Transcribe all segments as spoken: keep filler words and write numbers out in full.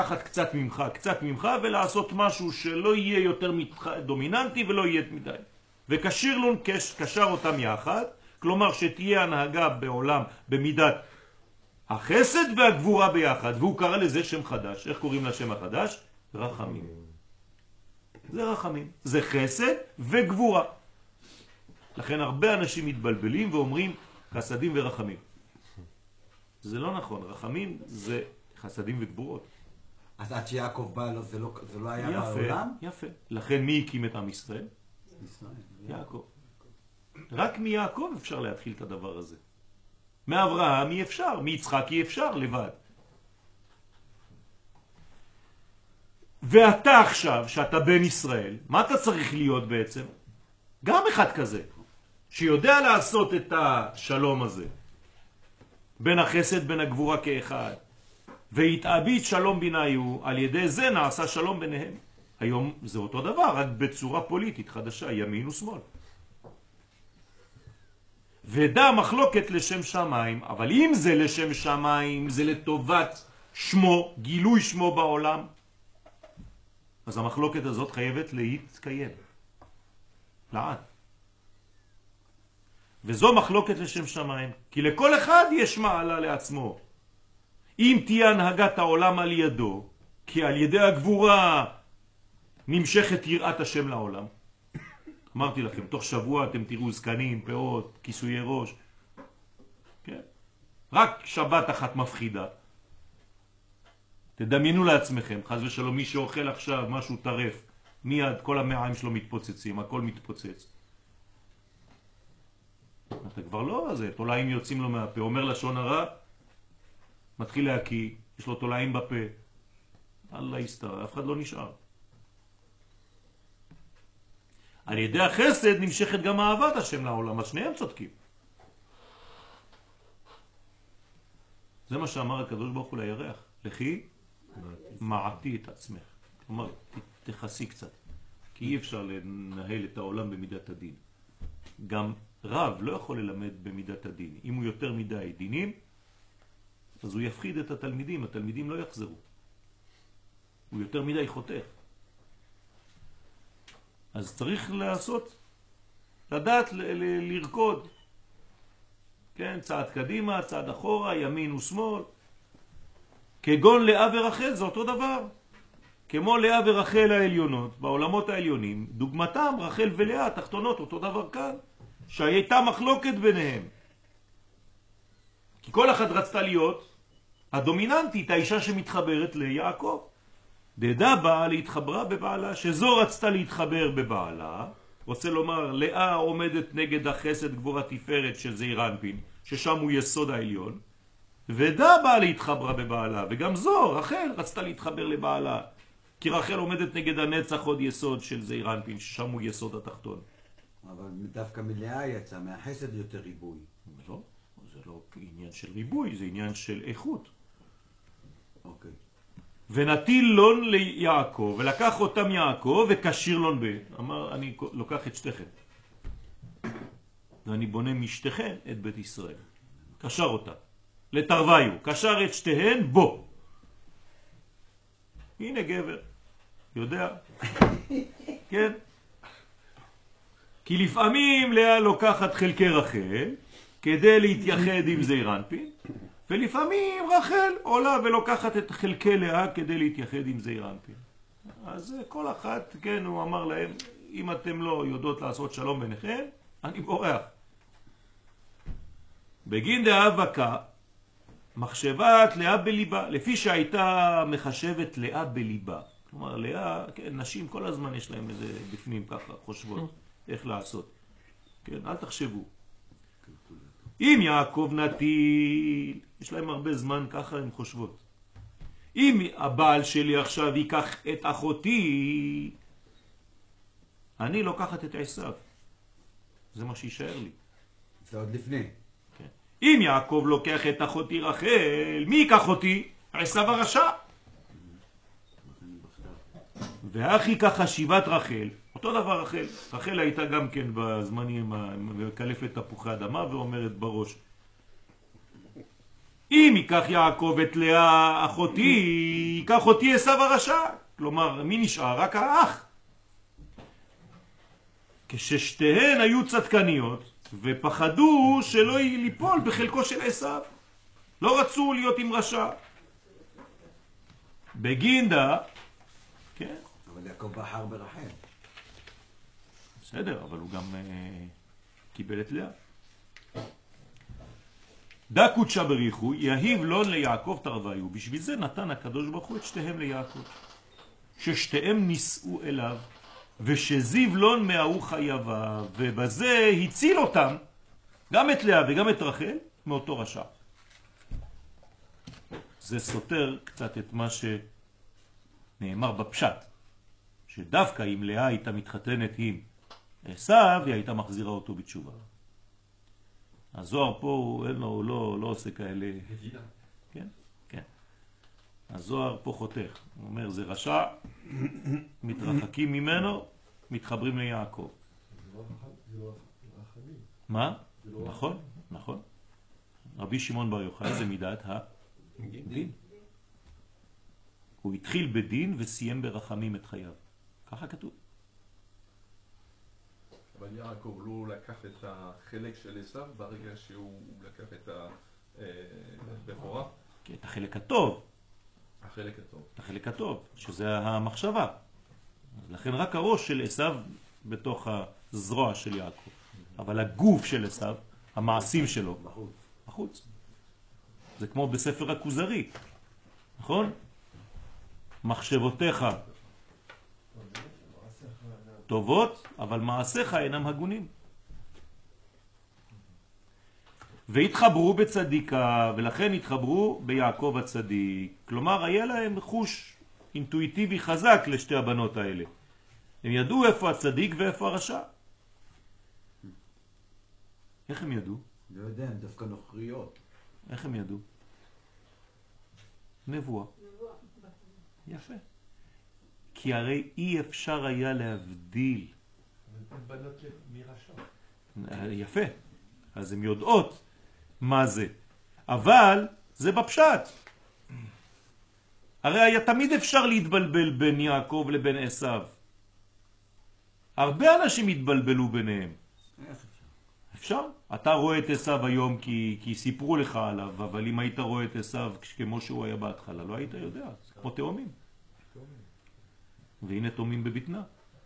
לקחת קצת ממך, קצת ממך, ולעשות משהו שלא יהיה יותר דומיננטי ולא יהיה מדי. וקשיר לון קשר אותם יחד, כלומר שתהיה הנהגה בעולם במידת החסד והגבורה ביחד, והוא קרא לזה שם חדש. איך קוראים לשם החדש? רחמים. זה רחמים. זה חסד וגבורה. לכן הרבה אנשים מתבלבלים ואומרים חסדים ורחמים. זה לא נכון. רחמים זה חסדים וגבורות. אז עד שיעקב בא לו, זה לא, זה לא היה יפה, בעולם? יפה. לכן מי הקים את עם ישראל? ישראל. יעקב. רק מיעקב אפשר להתחיל את הדבר הזה. מאברהם אי אפשר, מיצחק אי אפשר לבד. ואתה עכשיו, שאתה בן ישראל, מה אתה צריך להיות בעצם? גם אחד כזה, שיודע לעשות את השלום הזה, בין החסד, בין הגבורה כאחד. והתאבית שלום ביניו, על ידי זה נעשה שלום ביניהם. היום זה אותו דבר, רק בצורה פוליטית חדשה, ימין ושמאל. ודע מחלוקת לשם שמיים, אבל אם זה לשם שמיים, זה לטובת שמו, גילוי שמו בעולם, אז המחלוקת הזאת חייבת להתקיים. לעד. וזו מחלוקת לשם שמיים, כי לכל אחד יש מעלה לעצמו. אם תהיה הנהגת העולם על ידו, כי על ידי הגבורה נמשכת יראת השם לעולם. אמרתי לכם, תוך שבוע אתם תראו זקנים, פאות, כיסויי ראש. כן? רק שבת אחת מפחידה. תדמיינו לעצמכם, חס ושלום, מי שאוכל עכשיו משהו טרף, מיד כל המעיים שלו מתפוצצים, הכל מתפוצץ. אתה כבר לא זה, תולעים יוצאים לו מהפה, אומר לשון הרע, מתחיל להקיא, יש לו תולעים בפה. אללה יסתר, אף אחד לא נשאר. על ידי החסד נמשכת גם אהבת השם לעולם, אז שניהם צודקים. זה מה שאמר הקדוש ברוך הוא לירח, לכי מעטי את עצמך. כלומר, תחסי קצת, כי אי אפשר לנהל את העולם במידת הדין. גם רב לא יכול ללמד במידת הדין. אם הוא יותר מדי דינים, אז הוא יפחיד את התלמידים, התלמידים לא יחזרו. הוא יותר מדי חותך. אז צריך לעשות, לדעת ל- ל- לרקוד. כן, צעד קדימה, צעד אחורה, ימין ושמאל. כגון לאה ורחל, זה אותו דבר. כמו לאה ורחל העליונות, בעולמות העליונים, דוגמתם רחל ולאה, תחתונות, אותו דבר כאן. שהייתה מחלוקת ביניהם. כי כל אחד רצתה להיות הדומיננטית, האישה שמתחברת ליעקב. דדה באה להתחברה בבעלה, שזו רצתה להתחבר בבעלה, רוצה לומר, לאה עומדת נגד החסד גבורה תפארת של זעיר אנפין, ששם הוא יסוד העליון, ודה באה להתחברה בבעלה, וגם זו, רחל, רצתה להתחבר לבעלה, כי רחל עומדת נגד הנצח עוד יסוד של זעיר אנפין, ששם הוא יסוד התחתון. אבל דווקא מלאה יצא, מהחסד יותר ריבוי. לא, זה לא עניין של ריבוי, זה עניין של איכות. אוקיי. ונטיל לון ליעקב, ולקח אותם יעקב וקשיר לון ב. אמר, אני לוקח את שתיכם. ואני בונה משתיכם את בית ישראל. קשר אותה. לתרוויו, קשר את שתיהן בו. הנה גבר. יודע. כן. כי לפעמים לאה לוקחת חלקי רחל כדי להתייחד עם זעיר אנפין, ולפעמים רחל עולה ולוקחת את חלקי לאה כדי להתייחד עם זעיר אנפין. אז כל אחת, כן, הוא אמר להם, אם אתם לא יודעות לעשות שלום ביניכם, אני בורח. בגין דאבקה, מחשבת לאה בליבה, לפי שהייתה מחשבת לאה בליבה. כלומר, לאה, כן, נשים כל הזמן יש להם איזה בפנים ככה, חושבות. איך לעשות. כן, אל תחשבו. אם יעקב נטיל, יש להם הרבה זמן ככה הם חושבות. אם הבעל שלי עכשיו ייקח את אחותי, אני לוקחת את עשיו. זה מה שישאר לי. זה עוד לפני. כן. אם יעקב לוקח את אחותי רחל, מי ייקח אותי? עשיו הרשע. והכי ככה שיבת רחל, אותו דבר רחל. רחל הייתה גם כן בזמנים, מקלפת תפוחי אדמה ואומרת בראש, אם ייקח יעקב את לאה אחותי, ייקח אותי עשיו הרשע. כלומר, מי נשאר? רק האח. כששתיהן היו צדקניות ופחדו שלא ליפול בחלקו של עשיו. לא רצו להיות עם רשע. בגינדה, כן. אבל יעקב בחר ברחל. בסדר, אבל הוא גם אה, קיבל את לאה. דקות שבריחו, יהיב לון ליעקב תרוויו. בשביל זה נתן הקדוש ברוך הוא את שתיהם ליעקב. ששתיהם נישאו אליו, ושזיו לון מההוא חייבה, ובזה הציל אותם, גם את לאה וגם את רחל, מאותו רשע. זה סותר קצת את מה שנאמר בפשט, שדווקא אם לאה הייתה מתחתנת עם עשיו, היא הייתה מחזירה אותו בתשובה. הזוהר פה הוא, אין לו, הוא לא, לא עושה כאלה. כן, כן. הזוהר פה חותך. הוא אומר, זה רשע, מתרחקים ממנו, מתחברים ליעקב. מה? נכון, נכון. רבי שמעון בר יוחאי זה מידת הדין. הוא התחיל בדין וסיים ברחמים את חייו. ככה כתוב. אבל יעקב לא לקח את החלק של עשיו ברגע שהוא לקח את הבכורה? את החלק הטוב. החלק הטוב. את החלק הטוב, שזה המחשבה. לכן רק הראש של עשיו בתוך הזרוע של יעקב. אבל הגוף של עשיו, המעשים שלו, בחוץ. בחוץ. זה כמו בספר הכוזרי, נכון? מחשבותיך טובות, אבל מעשיך אינם הגונים. והתחברו בצדיקה, ולכן התחברו ביעקב הצדיק. כלומר, היה להם חוש אינטואיטיבי חזק לשתי הבנות האלה. הם ידעו איפה הצדיק ואיפה הרשע. איך הם ידעו? לא יודע, הם דווקא נוכריות. איך הם ידעו? נבואה. יפה. כי הרי אי אפשר היה להבדיל. בנות מרשע. יפה. אז הן יודעות מה זה. אבל זה בפשט. הרי היה תמיד אפשר להתבלבל בין יעקב לבין עשיו. הרבה אנשים התבלבלו ביניהם. איך אפשר? אפשר? אתה רואה את עשיו היום כי, כי סיפרו לך עליו, אבל אם היית רואה את עשיו כמו שהוא היה בהתחלה, לא היית יודע. זה כמו תאומים. והנה תאומים בבטנה.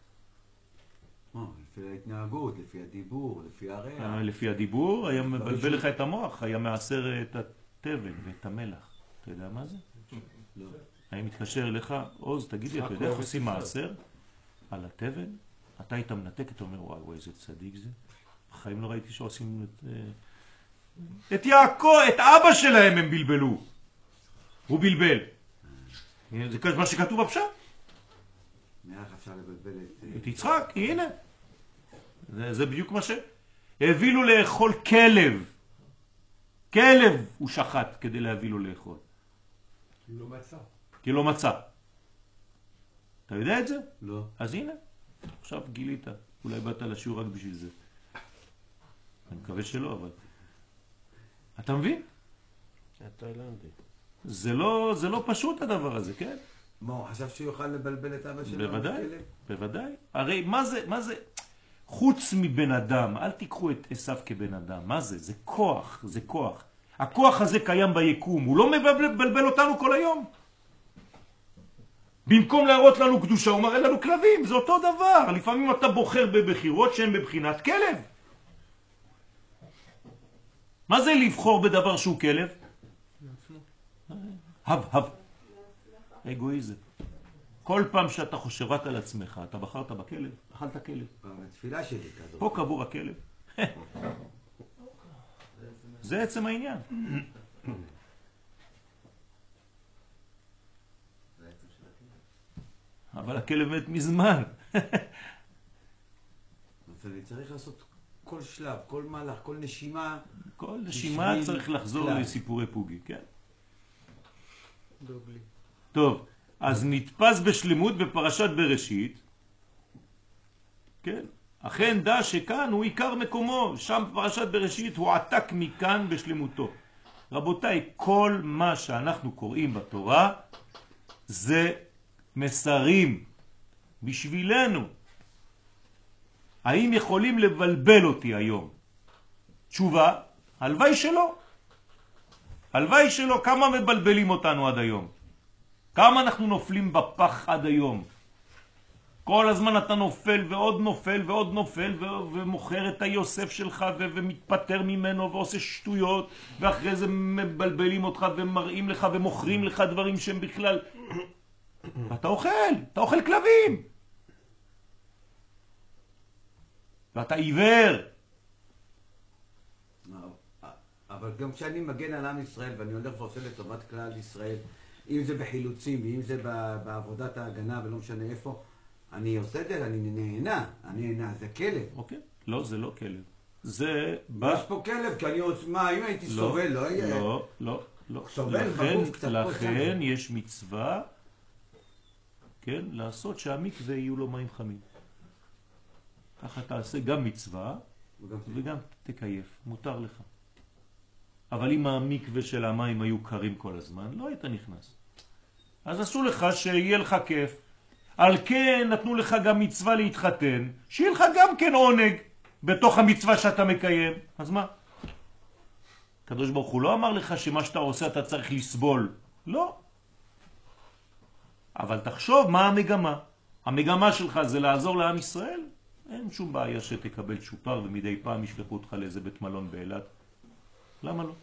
לפי ההתנהגות, לפי הדיבור, לפי הריח. לפי הדיבור היה מבלבל לך את המוח, היה מעשר את התבן ואת המלח. אתה יודע מה זה? לא. היה מתקשר לך, עוז, תגידי, אתה יודע איך עושים מעשר על התבן? אתה היית מנתק, אתה אומר, וואי, וואי, איזה צדיק זה. בחיים לא ראיתי שעושים את... את יעקב, את אבא שלהם הם בלבלו. הוא בלבל. זה מה שכתוב בפשט. מאיך אפשר לבלבל את... את יצחק, הנה. זה, זה בדיוק מה ש... הביא לו לאכול כלב. כלב הוא שחט כדי להביא לו לאכול. כי לא מצא. כי לא מצא. אתה יודע את זה? לא. אז הנה, עכשיו גילית. אולי באת לשיעור רק בשביל זה. אני מקווה שלא, אבל... אתה מבין? התאילנדי. זה לא, זה לא פשוט הדבר הזה, כן? מה, הוא חשב שהוא יוכל לבלבל את אבא שלו? בוודאי, בוודאי. הרי מה זה, מה זה, חוץ מבן אדם, אל תיקחו את עשיו כבן אדם, מה זה? זה כוח, זה כוח. הכוח הזה קיים ביקום, הוא לא מבלבל אותנו כל היום. במקום להראות לנו קדושה, הוא מראה לנו כלבים, זה אותו דבר. לפעמים אתה בוחר בבחירות שהן בבחינת כלב. מה זה לבחור בדבר שהוא כלב? הב, הב. אגואיזם. כל פעם שאתה חושב רק על עצמך, אתה בחרת בכלב, אכלת כלב. התפילה שלי כזאת. פה קבור הכלב. זה עצם העניין. אבל הכלב מת מזמן. אז אני צריך לעשות כל שלב, כל מהלך, כל נשימה. כל נשימה צריך לחזור לסיפורי פוגי, כן? דוגלי. טוב, אז נתפס בשלמות בפרשת בראשית, כן? אכן דע שכאן הוא עיקר מקומו, שם פרשת בראשית הוא עתק מכאן בשלמותו. רבותיי, כל מה שאנחנו קוראים בתורה, זה מסרים בשבילנו. האם יכולים לבלבל אותי היום? תשובה, הלוואי שלא. הלוואי שלא. כמה מבלבלים אותנו עד היום? כמה אנחנו נופלים בפח עד היום? כל הזמן אתה נופל ועוד נופל ועוד נופל ו- ומוכר את היוסף שלך ו- ומתפטר ממנו ועושה שטויות, ואחרי זה מבלבלים אותך ומראים לך ומוכרים לך דברים שהם בכלל... אתה אוכל, אתה אוכל כלבים. ואתה עיוור. אבל גם כשאני מגן על עם ישראל ואני הולך ועושה לטובת כלל ישראל, אם זה בחילוצים ואם זה בעבודת ההגנה ולא משנה איפה, אני עושה את זה, אני נהנה, אני נהנה, זה כלב. אוקיי? לא, זה לא כלב. זה... יש פה כלב, כי אני רוצה... מה, אם הייתי סובל, לא יהיה... לא, לא, לא. סובל בגוף קצת פה שם. לכן יש מצווה, כן, לעשות שהמקווה יהיו לו מים חמים. ככה תעשה גם מצווה וגם תקייף, מותר לך. אבל אם המקווה של המים היו קרים כל הזמן, לא היית נכנס. אז עשו לך שיהיה לך כיף. על כן נתנו לך גם מצווה להתחתן, שיהיה לך גם כן עונג בתוך המצווה שאתה מקיים. אז מה? הקדוש ברוך הוא לא אמר לך שמה שאתה עושה אתה צריך לסבול. לא. אבל תחשוב מה המגמה. המגמה שלך זה לעזור לעם ישראל. אין שום בעיה שתקבל צ'ופר ומדי פעם ישלחו אותך לאיזה בית מלון באילת. למה לא?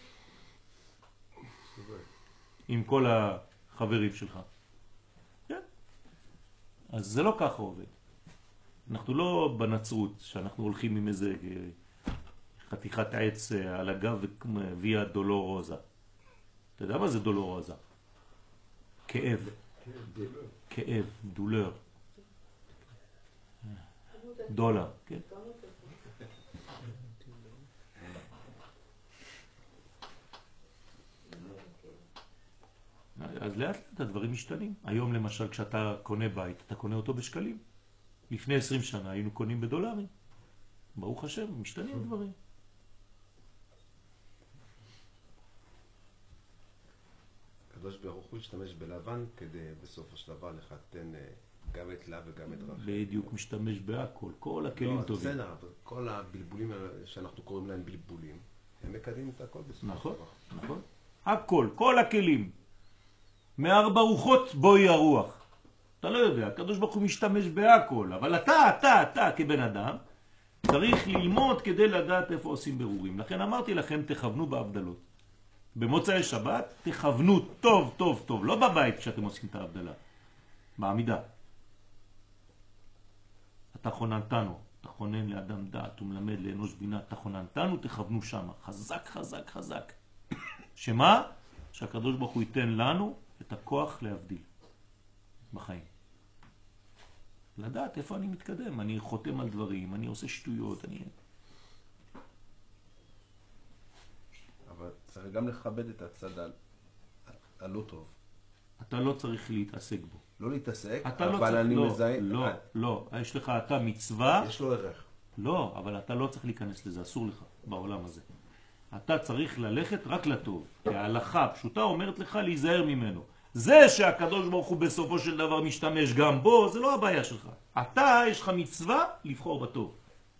עם כל החברים שלך. כן. אז זה לא ככה עובד. אנחנו לא בנצרות, שאנחנו הולכים עם איזה חתיכת עץ על הגב ויה דולורוזה. אתה יודע מה זה דולורוזה? כאב. כאב, דולר. דולר, כן? אז לאט לאט הדברים משתנים. היום למשל כשאתה קונה בית, אתה קונה אותו בשקלים. לפני עשרים שנה היינו קונים בדולרים. ברוך השם, משתנים דברים. הקדוש ברוך הוא השתמש בלבן כדי בסופו של דבר לחתן גם את לה וגם את רחל. בדיוק, משתמש בהכל, כל הכלים לא, טובים. בסדר, אבל כל הבלבולים שאנחנו קוראים להם בלבולים, הם מקדמים את הכל בסופו נכון, של דבר. נכון. הכל, כל הכלים. מארבע רוחות בואי הרוח. אתה לא יודע, הקדוש ברוך הוא משתמש בהכל, אבל אתה, אתה, אתה כבן אדם, צריך ללמוד כדי לדעת איפה עושים ברורים. לכן אמרתי לכם, תכוונו בהבדלות. במוצאי שבת, תכוונו טוב, טוב, טוב, לא בבית כשאתם עושים את ההבדלה, בעמידה. אתה חוננתנו, אתה חונן לאדם דעת ומלמד לאנוש בינה, אתה חוננתנו, תכוונו שם, חזק, חזק, חזק. שמה? שהקדוש ברוך הוא ייתן לנו את הכוח להבדיל בחיים. לדעת איפה אני מתקדם, אני חותם על דברים, אני עושה שטויות, אני... אבל צריך גם לכבד את הצד ה- הלא טוב. אתה לא צריך להתעסק בו. לא להתעסק, אתה לא אבל צריך, אני לא, מזהה... לא, לא, יש לך אתה מצווה, יש לו ערך. לא, אבל אתה לא צריך להיכנס לזה, אסור לך בעולם הזה. אתה צריך ללכת רק לטוב, כי ההלכה הפשוטה אומרת לך להיזהר ממנו. זה שהקדוש ברוך הוא בסופו של דבר משתמש גם בו, זה לא הבעיה שלך. אתה, יש לך מצווה לבחור בטוב.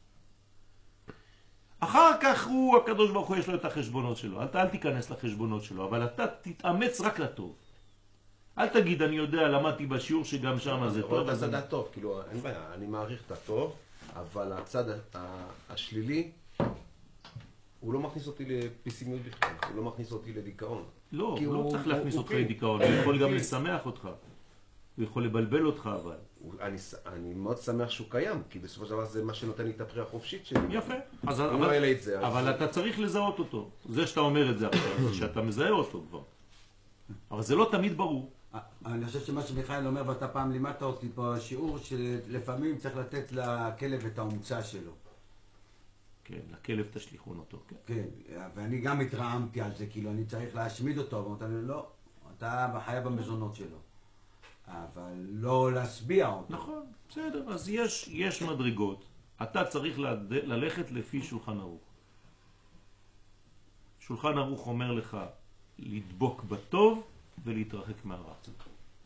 אחר כך הוא, הקדוש ברוך הוא יש לו את החשבונות שלו. אל, אל תיכנס לחשבונות שלו, אבל אתה תתאמץ רק לטוב. אל תגיד, אני יודע, למדתי בשיעור שגם שם זה טוב. את הצד הטוב, כאילו, אין בעיה, אני מעריך את הטוב, אבל הצד השלילי, הוא לא מכניס אותי לפסימיות בכלל, הוא לא מכניס אותי לדיכאון. לא, הוא לא צריך להכניס אותך לדיכאון, הוא יכול גם לשמח אותך. הוא יכול לבלבל אותך, אבל... אני, אני מאוד שמח שהוא קיים, כי בסופו של דבר זה מה שנותן לי את הבחירה החופשית שלי. יפה. אז, הוא אבל, לא אלה את זה. אבל אז... אתה צריך לזהות אותו. זה שאתה אומר את זה עכשיו, שאתה מזהה אותו כבר. אבל זה לא תמיד ברור. אני חושב שמה שמיכאל אומר, ואתה פעם לימדת אותי בשיעור, שלפעמים צריך לתת לכלב את האומצה שלו. כן, לכלב תשליכון אותו, כן. כן, ואני גם התרעמתי על זה, כאילו אני צריך להשמיד אותו, ואומרת לי, לא, אתה חיה במזונות שלו. אבל לא להשביע אותו. נכון, בסדר, אז יש, יש מדרגות. אתה צריך לד... ללכת לפי שולחן ערוך. שולחן ערוך אומר לך לדבוק בטוב ולהתרחק מהרע.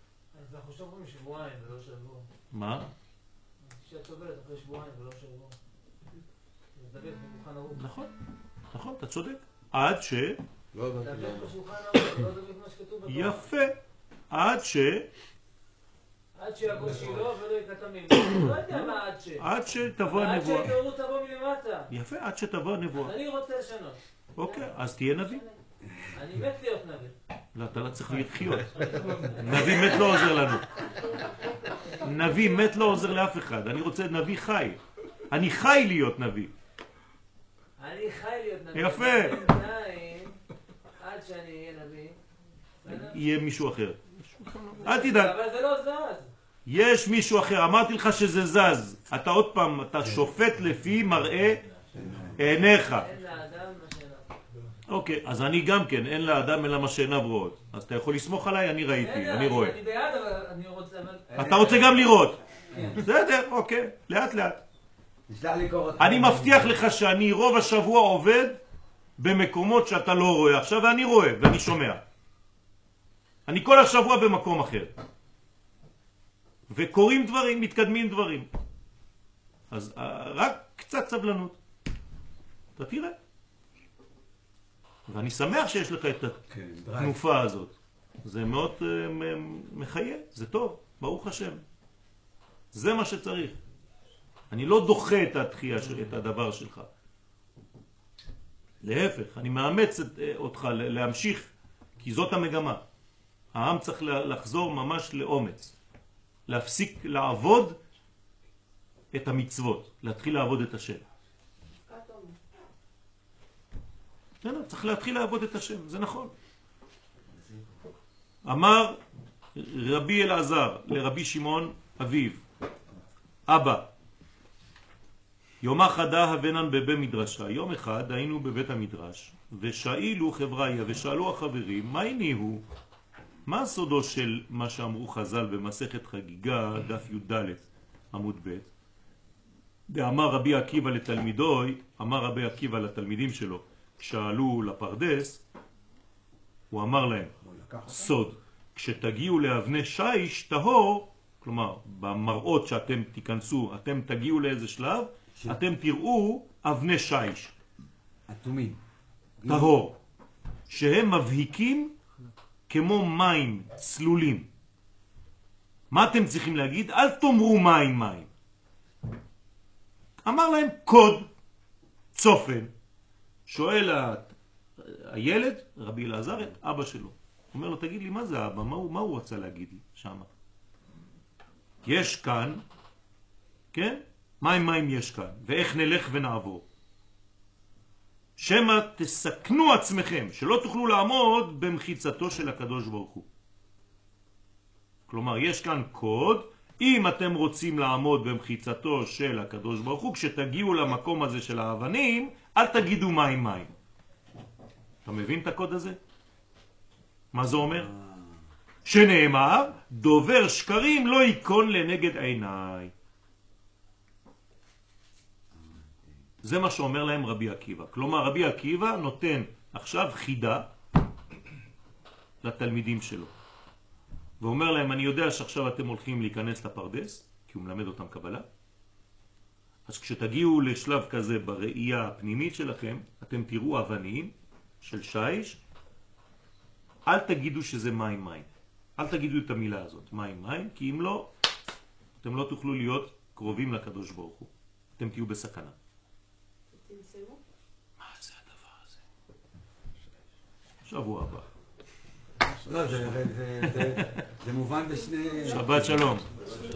אז אנחנו שומרים שבועיים ולא שבוע. מה? שאת עובדת אחרי שבועיים ולא שבוע. זה דבק במוכן ערוך. נכון, נכון, אתה צודק. עד ש... לא הבנתי דבק למה. בשולחן ערוך, זה לא דבק מה שכתוב בתורה. יפה. עד ש... עד שיבוא שילה ולא יקטע ממנו. לא יודע מה עד ש... עד שתבוא עד הנבואה. שההתעוררות תבוא מלמטה. יפה, עד שתבוא הנבואה. אני רוצה לשנות. אוקיי, אז תהיה נביא. אני מת להיות נביא. לא, אתה לא צריך לחיות. נביא מת לא עוזר לנו. נביא מת לא עוזר לאף אחד. אני רוצה נביא חי. אני חי להיות נביא. אני חי להיות נביא. יפה. בינתיים, עד שאני אהיה נביא. יהיה מישהו אחר. אל תדאג. אבל זה לא זז. יש מישהו אחר. אמרתי לך שזה זז. אתה עוד פעם, אתה שופט לפי מראה עיניך. אין לאדם מה שאינו. אוקיי, אז אני גם כן, אין לאדם אלא מה שעיניו רואות. אז אתה יכול לסמוך עליי, אני ראיתי, אני רואה. אני בעד, אבל אני רוצה... אתה רוצה גם לראות. בסדר, אוקיי, לאט לאט. תשלח לי קורות. אני מבטיח לך שאני רוב השבוע עובד במקומות שאתה לא רואה עכשיו, ואני רואה ואני שומע. אני כל השבוע במקום אחר. וקוראים דברים, מתקדמים דברים. אז רק קצת סבלנות. אתה תראה. ואני שמח שיש לך את התנופה הזאת. זה מאוד uh, מחיה, זה טוב, ברוך השם. זה מה שצריך. אני לא דוחה את התחייה, את הדבר שלך. להפך, אני מאמץ את, אותך להמשיך, כי זאת המגמה. העם צריך לחזור ממש לאומץ. להפסיק לעבוד את המצוות, להתחיל לעבוד את השם. צריך להתחיל לעבוד את השם, זה נכון. אמר רבי אלעזר לרבי שמעון אביו, אבא, יום אחד הבנן בבית מדרשה. יום אחד היינו בבית המדרש, ושאלו חבריה ושאלו החברים, מה הניהו? מה הסודו של מה שאמרו חז"ל במסכת חגיגה, דף י"ד עמוד ב'? ואמר רבי עקיבא לתלמידוי, אמר רבי עקיבא לתלמידים שלו, כשעלו לפרדס, הוא אמר להם, סוד, כשתגיעו לאבני שיש טהור, כלומר, במראות שאתם תיכנסו, אתם תגיעו לאיזה שלב, ש... אתם תראו אבני שיש. אטומים. טהור. שהם מבהיקים כמו מים צלולים. מה אתם צריכים להגיד? אל תאמרו מים מים. אמר להם קוד, צופן. שואל הילד, רבי אלעזר, את אבא שלו. אומר לו, תגיד לי, מה זה אבא? מה הוא, מה הוא רצה להגיד לי שם? יש כאן, כן? מים מים יש כאן, ואיך נלך ונעבור. שמה תסכנו עצמכם, שלא תוכלו לעמוד במחיצתו של הקדוש ברוך הוא. כלומר, יש כאן קוד, אם אתם רוצים לעמוד במחיצתו של הקדוש ברוך הוא, כשתגיעו למקום הזה של האבנים, אל תגידו מים מים. אתה מבין את הקוד הזה? מה זה אומר? שנאמר, דובר שקרים לא יקון לנגד עיניי. זה מה שאומר להם רבי עקיבא. כלומר, רבי עקיבא נותן עכשיו חידה לתלמידים שלו. ואומר להם, אני יודע שעכשיו אתם הולכים להיכנס לפרדס, כי הוא מלמד אותם קבלה. אז כשתגיעו לשלב כזה בראייה הפנימית שלכם, אתם תראו אבנים של שיש, אל תגידו שזה מים מים. אל תגידו את המילה הזאת, מים מים, כי אם לא, אתם לא תוכלו להיות קרובים לקדוש ברוך הוא. אתם תהיו בסכנה. מה זה הדבר הזה? שבוע הבא. לא, זה מובן בשני... שבת שלום.